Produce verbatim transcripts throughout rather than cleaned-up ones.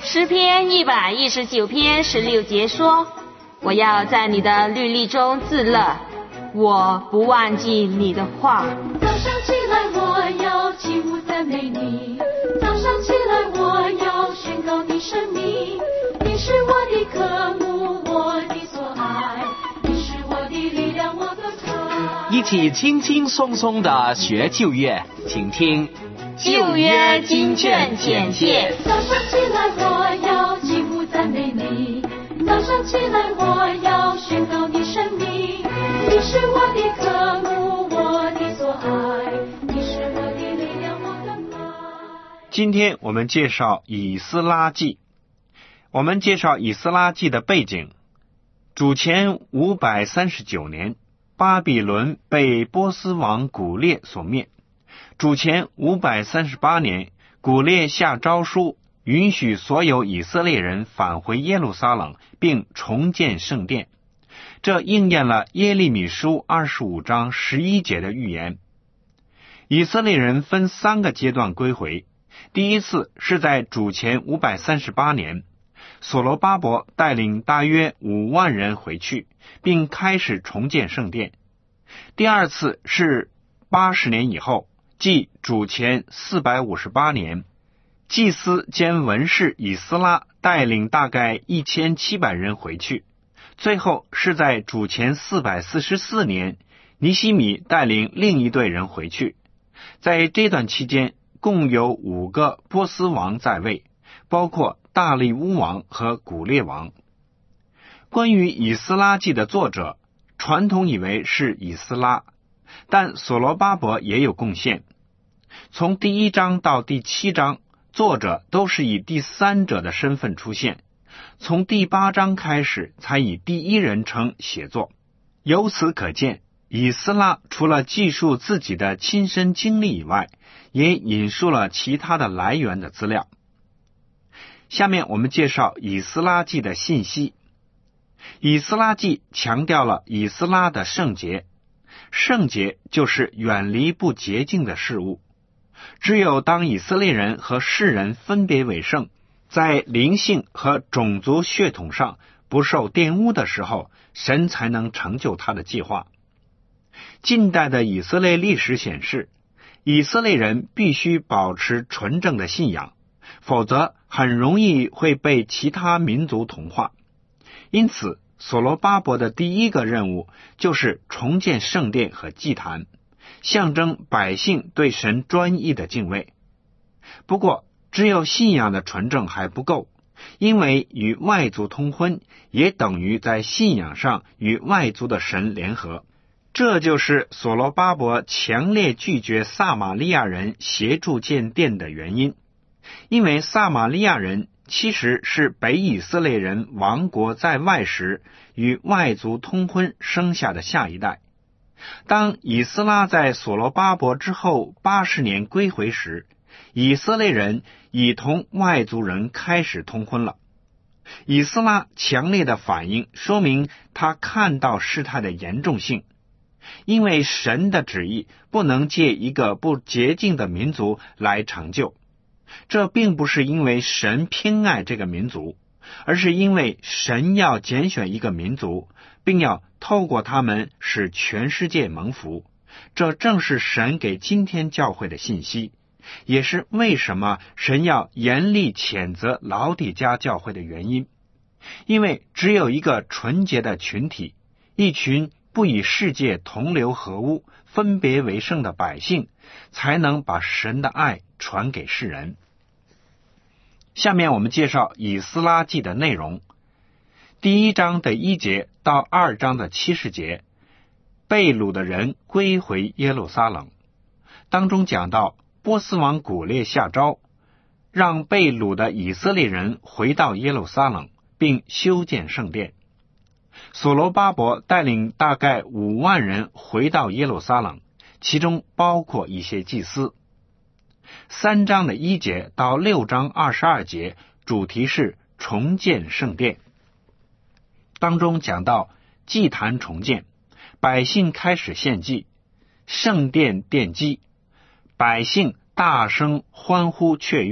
诗篇一百一十九篇十六节说：我要在你的律例中自乐，我不忘记你的话。 早上起来我要起舞赞美你，早上起来我要宣告你生命。你是我的科目，我的所爱，你是我的力量，我的爱。 一起轻轻松松地学旧约，请听旧约经卷简介。 早上起来我要起舞赞美你，早上起来我要宣告你生命。你是我的科目，我的所爱，你是我的力量，我的爱。 今天我们介绍以斯拉记。我们介绍以斯拉记的背景。主前五百三十九年，巴比伦被波斯王古列所灭。主前五百三十八年，古列下诏书，允许所有以色列人返回耶路撒冷，并重建圣殿。这应验了耶利米书二十五章十一节的预言。以色列人分三个阶段归回。第一次是在主前五百三十八年，所罗巴伯带领大约五万人回去，并开始重建圣殿。第二次是八十年以后，即主前四百五十八年，祭司兼文士以斯拉带领大概一千七百人回去。最后是在主前四百四十四年，尼希米带领另一队人回去。在这段期间，共有五个波斯王在位，包括大利乌王和古列王。关于以斯拉记的作者，传统以为是以斯拉，但所罗巴伯也有贡献。从第一章到第七章，作者都是以第三者的身份出现，从第八章开始才以第一人称写作。由此可见，以斯拉除了记述自己的亲身经历以外，也引述了其他的来源的资料。下面我们介绍以斯拉记的信息。以斯拉记强调了以斯拉的圣洁，圣洁就是远离不洁净的事物。只有当以色列人和世人分别为圣，在灵性和种族血统上不受玷污的时候，神才能成就他的计划。近代的以色列历史显示，以色列人必须保持纯正的信仰，否则很容易会被其他民族同化。因此，所罗巴伯的第一个任务就是重建圣殿和祭坛，象征百姓对神专一的敬畏。不过，只有信仰的纯正还不够，因为与外族通婚也等于在信仰上与外族的神联合。这就是所罗巴伯强烈拒绝撒玛利亚人协助建殿的原因，因为撒玛利亚人其实是北以色列人亡国在外时与外族通婚生下的下一代。当以斯拉在所罗巴伯之后八十年归回时，以色列人已同外族人开始通婚了。以斯拉强烈的反应说明他看到事态的严重性，因为神的旨意不能借一个不洁净的民族来成就。这并不是因为神偏爱这个民族，而是因为神要拣选一个民族，并要透过他们使全世界蒙福。这正是神给今天教会的信息，也是为什么神要严厉谴责老底嘉教会的原因。因为只有一个纯洁的群体，一群不与世界同流合污、分别为圣的百姓，才能把神的爱传给世人。下面我们介绍以斯拉记的内容。第一章的一节到二章的七十节，被掳的人归回耶路撒冷。当中讲到波斯王古列下诏，让被掳的以色列人回到耶路撒冷，并修建圣殿。所罗巴伯带领大概五万人回到耶路撒冷，其中包括一些祭司。三章的一节到六章二十二节，主题是重建圣殿。当中讲到祭坛重建，百姓开始献祭，圣殿奠基，百姓大声欢呼雀跃，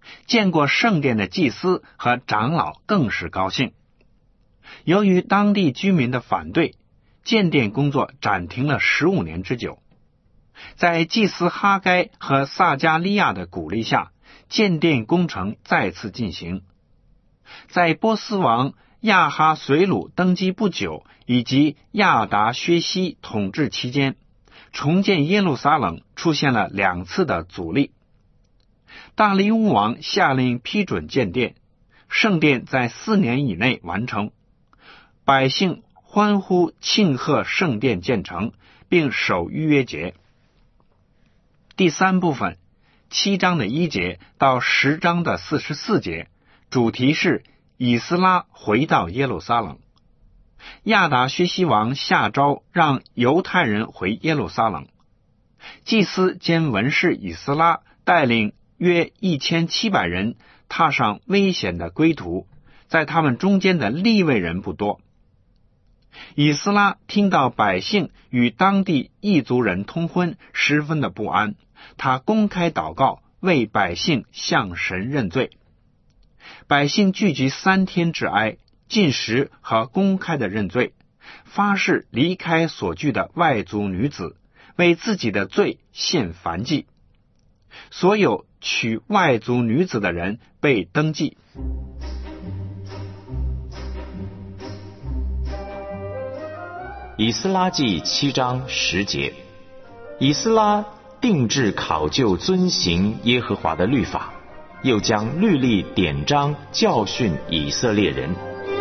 见过圣殿的祭司和长老更是高兴。由于当地居民的反对，建殿工作暂停了十五年之久。在祭司哈该和撒加利亚的鼓励下，建殿工程再次进行。在波斯王亚哈随鲁登基不久以及亚达薛西统治期间，重建耶路撒冷出现了两次的阻力。大利乌王下令批准建殿，圣殿在四年以内完成，百姓欢呼庆贺圣殿建成，并守逾越节。第三部分，七章的一节到十章的四十四节，主题是以斯拉回到耶路撒冷。亚达薛西王下诏让犹太人回耶路撒冷，祭司兼文士以斯拉带领约一千七百人踏上危险的归途，在他们中间的利未人不多。以斯拉听到百姓与当地异族人通婚，十分的不安，他公开祷告，为百姓向神认罪。百姓聚集三天致哀，禁食和公开的认罪，发誓离开所居的外族女子，为自己的罪献燔祭。所有娶外族女子的人被登记。 以斯拉记七章十节，以斯拉定志考究遵行耶和华的律法，又将律例典章教训以色列人。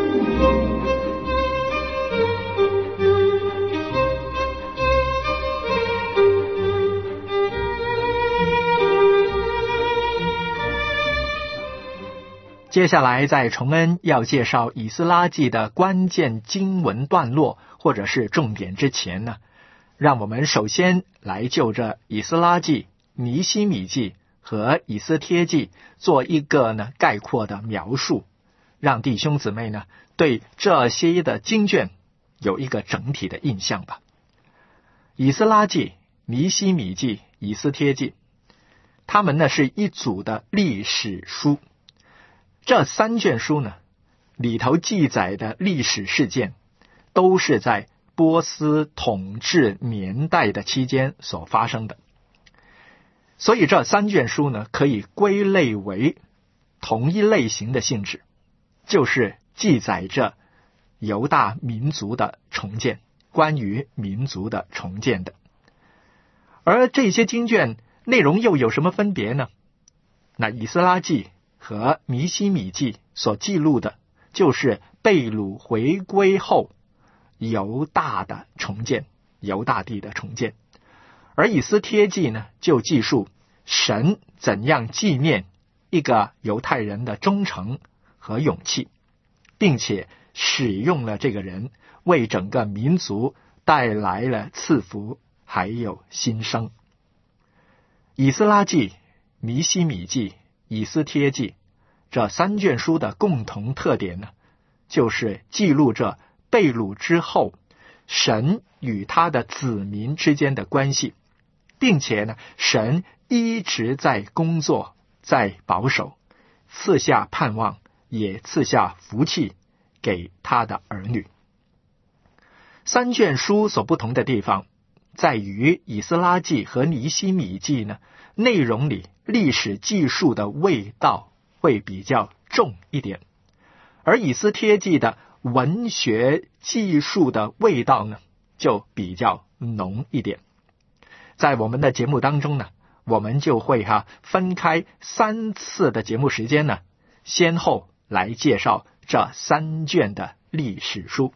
接下来在崇恩要介绍以斯拉记的关键经文段落或者是重点之前呢，让我们首先来就着以斯拉记、尼希米记和以斯帖记做一个呢概括的描述，让弟兄姊妹呢对这些的经卷有一个整体的印象吧。以斯拉记、尼希米记、以斯帖记，它们呢是一组的历史书。这三卷书呢，里头记载的历史事件，都是在波斯统治年代的期间所发生的。所以这三卷书呢，可以归类为同一类型的性质，就是记载着犹大民族的重建，关于民族的重建的。而这些经卷内容又有什么分别呢？那以斯拉记和尼希米记所记录的就是被掳回归后犹大的重建，犹大地的重建。而以斯帖记呢，就记述神怎样纪念一个犹太人的忠诚和勇气，并且使用了这个人为整个民族带来了赐福还有新生。以斯拉记、尼希米记、以斯帖记这三卷书的共同特点呢，就是记录着被掳之后神与他的子民之间的关系，并且呢，神一直在工作，在保守，赐下盼望，也赐下福气给他的儿女。三卷书所不同的地方在于以斯拉记和尼希米记呢，内容里历史记述的味道会比较重一点，而以斯帖记的文学记述的味道呢，就比较浓一点。在我们的节目当中呢，我们就会哈分开三次的节目时间呢，先后来介绍这三卷的历史书。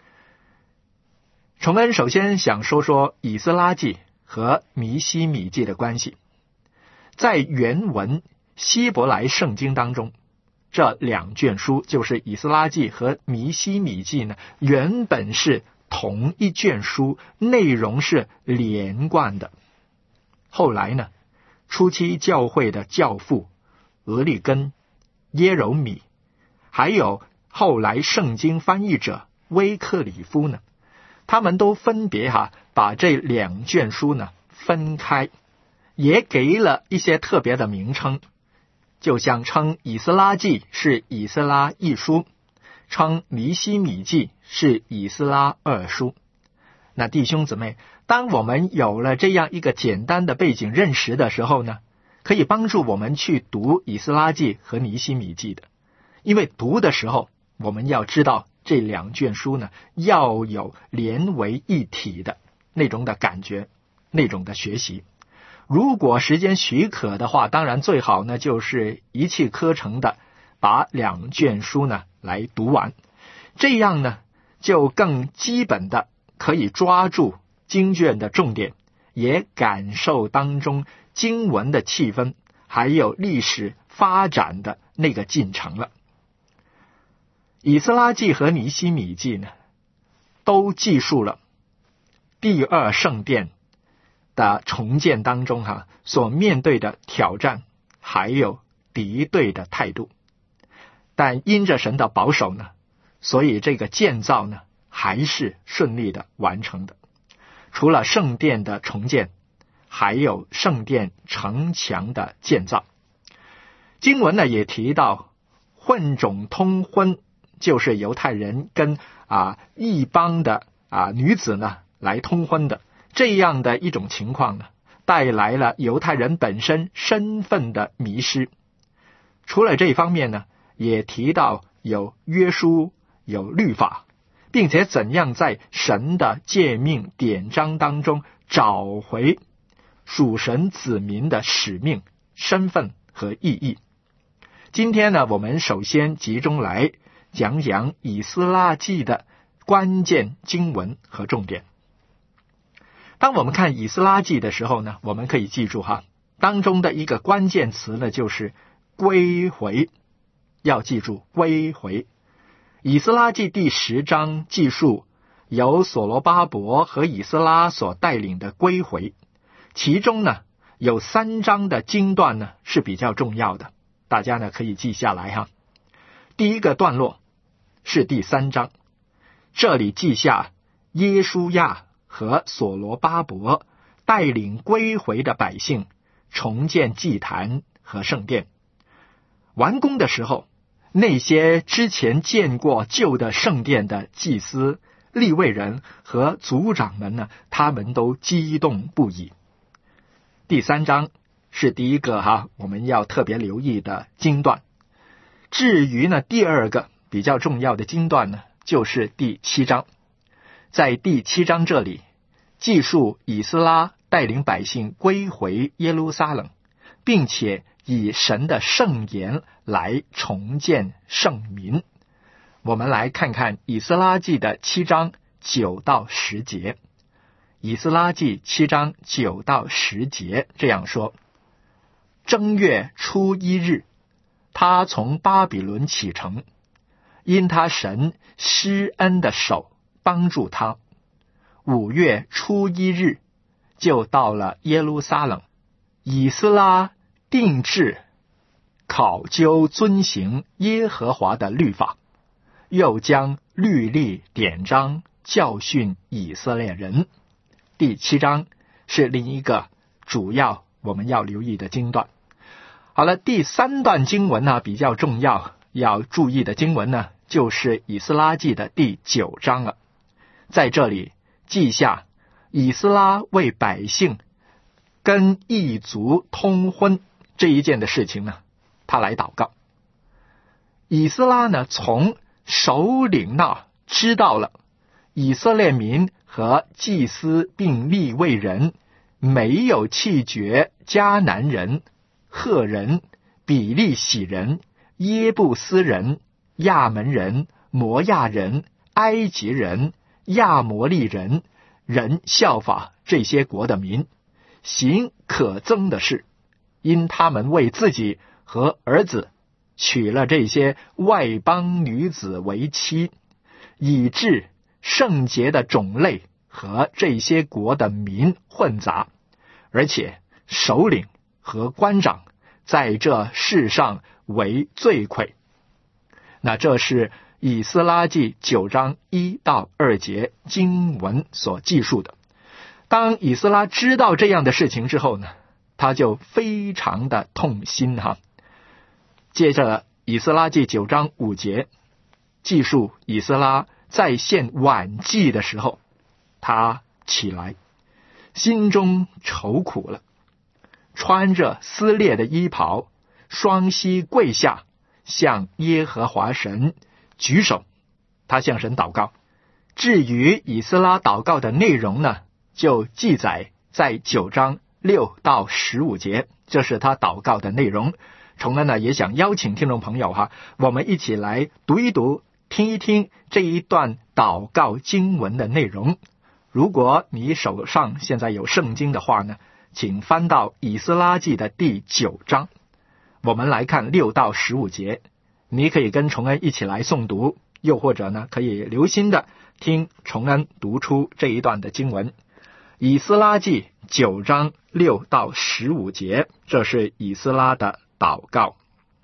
崇恩首先想说说以斯拉记和尼希米记的关系。在原文希伯来圣经当中，这两卷书就是以斯拉记和尼希米记呢，原本是同一卷书，内容是连贯的。后来呢，初期教会的教父俄利根、耶柔米，还有后来圣经翻译者威克里夫呢，他们都分别哈、啊、把这两卷书呢分开，也给了一些特别的名称， 就像称以斯拉记是以斯拉一书，称尼希米记是以斯拉二书。那弟兄姊妹，当我们有了这样一个简单的背景认识的时候呢，可以帮助我们去读以斯拉记和尼希米记的。因为读的时候，我们要知道这两卷书呢，要有连为一体的那种的感觉，那种的学习。如果时间许可的话，当然最好呢就是一气呵成的把两卷书呢来读完，这样呢就更基本的可以抓住经卷的重点，也感受当中经文的气氛，还有历史发展的那个进程了。以斯拉记和尼希米记呢，都记述了第二圣殿的重建当中哈、啊、所面对的挑战，还有敌对的态度。但因着神的保守呢，所以这个建造呢还是顺利的完成的。除了圣殿的重建，还有圣殿城墙的建造。经文呢也提到混种通婚，就是犹太人跟啊异邦的啊女子呢来通婚的这样的一种情况呢，带来了犹太人本身身份的迷失。除了这一方面呢，也提到有约书，有律法，并且怎样在神的诫命典章当中找回属神子民的使命、身份和意义。今天呢，我们首先集中来讲讲以斯拉记的关键经文和重点。当我们看以斯拉记的时候呢，我们可以记住哈，当中的一个关键词呢就是归回，要记住归回。以斯拉记第十章记述由所罗巴伯和以斯拉所带领的归回，其中呢有三章的经段呢是比较重要的，大家呢可以记下来哈。第一个段落是第三章，这里记下耶书亚和所罗巴伯带领归回的百姓重建祭坛和圣殿。完工的时候，那些之前见过旧的圣殿的祭司、利未人和族长们呢，他们都激动不已。第三章是第一个哈我们要特别留意的经段。至于呢第二个比较重要的经段呢，就是第七章。在第七章这里记述以斯拉带领百姓归回耶路撒冷，并且以神的圣言来重建圣民。我们来看看以斯拉记的七章九到十节。以斯拉记七章九到十节这样说：正月初一日，他从巴比伦启程，因他神施恩的手帮助他。五月初一日就到了耶路撒冷。以斯拉定制考究遵行耶和华的律法，又将律例典章教训以色列人。第七章是另一个主要我们要留意的经段。好了，第三段经文呢比较重要，要注意的经文呢就是以斯拉记的第九章了。在这里记下以斯拉为百姓跟异族通婚这一件的事情呢，他来祷告。以斯拉呢从首领那知道了以色列民和祭司并利未人没有弃绝迦南人、赫人、比利洗人、耶布斯人、亚门人、摩亚人、埃及人、亚摩利人人效法这些国的民，行可憎的事，因他们为自己和儿子娶了这些外邦女子为妻，以致圣洁的种类和这些国的民混杂，而且首领和官长在这世上为罪魁。那这是以斯拉记九章一到二节经文所记述的。当以斯拉知道这样的事情之后呢，他就非常的痛心哈。 接着以斯拉记九章五节记述以斯拉在献晚祭的时候，他起来，心中愁苦了，穿着撕裂的衣袍，双膝跪下，向耶和华神举手，他向神祷告。至于以斯拉祷告的内容呢，就记载在九章六到十五节，这是他祷告的内容。从而呢，也想邀请听众朋友哈，我们一起来读一读，听一听这一段祷告经文的内容。如果你手上现在有圣经的话呢，请翻到以斯拉记的第九章，我们来看六到十五节。你可以跟崇恩一起来诵读，又或者呢，可以留心的听崇恩读出这一段的经文。以斯拉记九章六到十五节，这是以斯拉的祷告。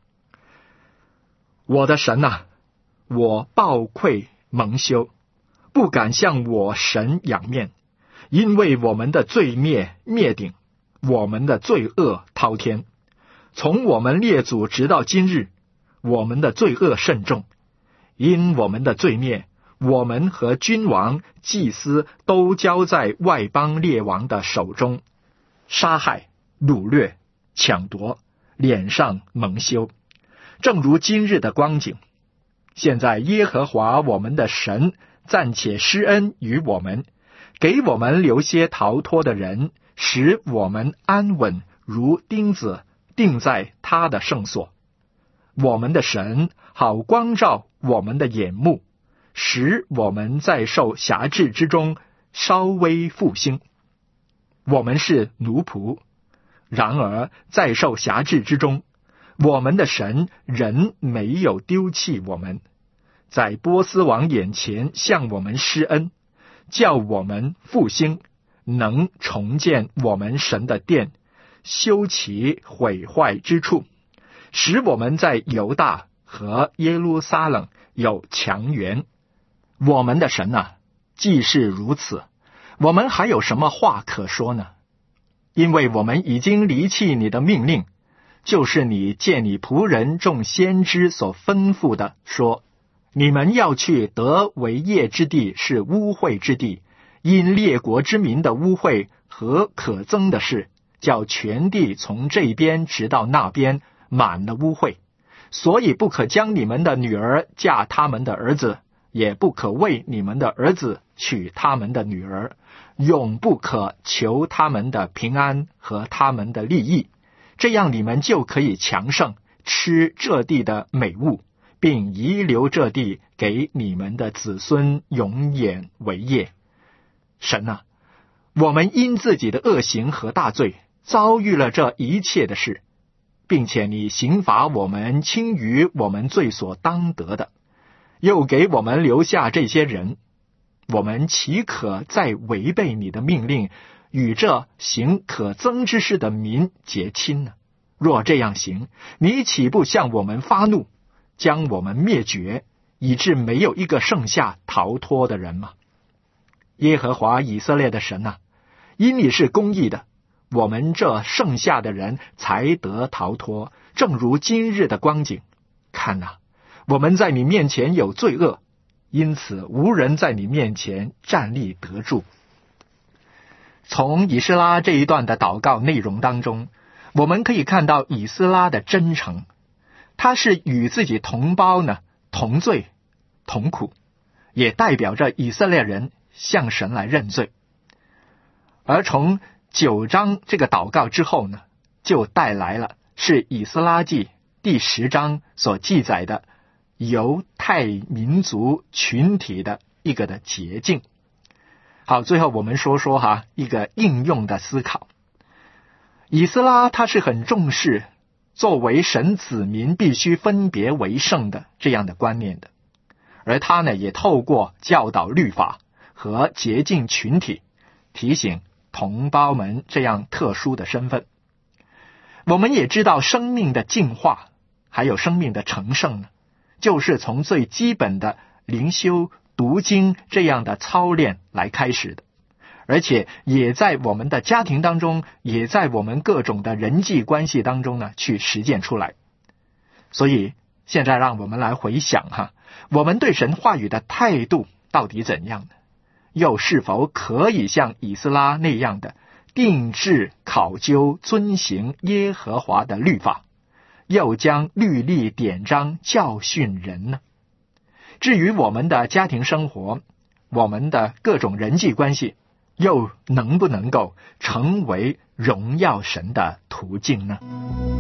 我的神啊，我抱愧蒙羞，不敢向我神仰面，因为我们的罪孽灭顶，我们的罪恶滔天。从我们列祖直到今日，我们的罪恶甚重，因我们的罪孽，我们和君王、祭司都交在外邦列王的手中，杀害、掳掠、抢夺，脸上蒙羞，正如今日的光景。现在耶和华我们的神暂且施恩于我们，给我们留些逃脱的人，使我们安稳如钉子钉在他的圣所。我们的神好光照我们的眼目，使我们在受辖制之中稍微复兴。我们是奴仆，然而在受辖制之中，我们的神仍没有丢弃我们，在波斯王眼前向我们施恩，叫我们复兴，能重建我们神的殿，修其毁坏之处，使我们在犹大和耶路撒冷有强援。我们的神啊，既是如此，我们还有什么话可说呢？因为我们已经离弃你的命令，就是你借你仆人众先知所吩咐的，说你们要去得为业之地是污秽之地，因列国之民的污秽和可憎的事，叫全地从这边直到那边满了污秽，所以不可将你们的女儿嫁他们的儿子，也不可为你们的儿子娶他们的女儿，永不可求他们的平安和他们的利益，这样你们就可以强盛，吃这地的美物，并遗留这地给你们的子孙永远为业。神啊，我们因自己的恶行和大罪遭遇了这一切的事，并且你刑罚我们轻于我们罪所当得的，又给我们留下这些人，我们岂可再违背你的命令，与这行可憎之事的民结亲呢？若这样行，你岂不向我们发怒，将我们灭绝，以致没有一个剩下逃脱的人吗？耶和华以色列的神啊，因你是公义的，我们这剩下的人才得逃脱，正如今日的光景。看哪，我们在你面前有罪恶，因此无人在你面前站立得住。从以斯拉这一段的祷告内容当中，我们可以看到以斯拉的真诚，他是与自己同胞呢同罪同苦，也代表着以色列人向神来认罪。而从九章这个祷告之后呢，就带来了是以斯拉记第十章所记载的犹太民族群体的一个的捷径。好，最后我们说说哈一个应用的思考。以斯拉他是很重视作为神子民必须分别为圣的这样的观念的，而他呢也透过教导律法和洁净群体，提醒同胞们这样特殊的身份。我们也知道生命的进化还有生命的成圣呢，就是从最基本的灵修读经这样的操练来开始的，而且也在我们的家庭当中，也在我们各种的人际关系当中呢去实践出来。 所以现在让我们来回想哈，我们对神话语的态度到底怎样呢？又是否可以像以斯拉那样的定志考究遵行耶和华的律法，又将律例典章教训人呢？至于我们的家庭生活，我们的各种人际关系，又能不能够成为荣耀神的途径呢？